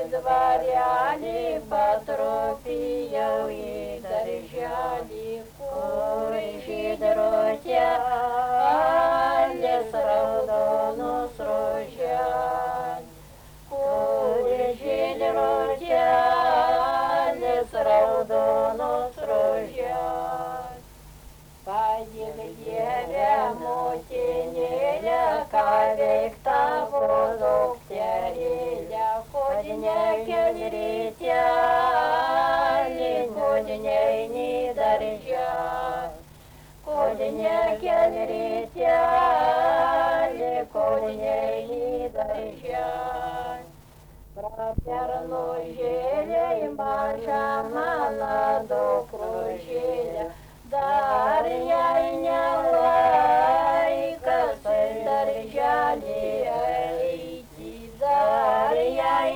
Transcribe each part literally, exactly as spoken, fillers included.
dvarelį patrupijau į darželį, kur žydrutė alės raudonus rožes, kur žydrutė alės raudonos rožes. Padėk Dieve, motinėlė, ką veik tavo dukterėlė, kod nekel rytelį, kod neini darželį, kod nekel rytelį, kod neini darželį. Prapernužėlė maža mano dukružėlė, dar jai nelaikas į darželį eiti, dar jai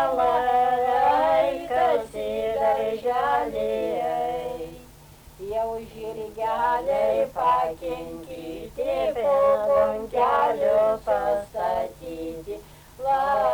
nelaikas į darželį eiti. Jau žirgeliai pakinkyti, prie kunkelių pastatyti,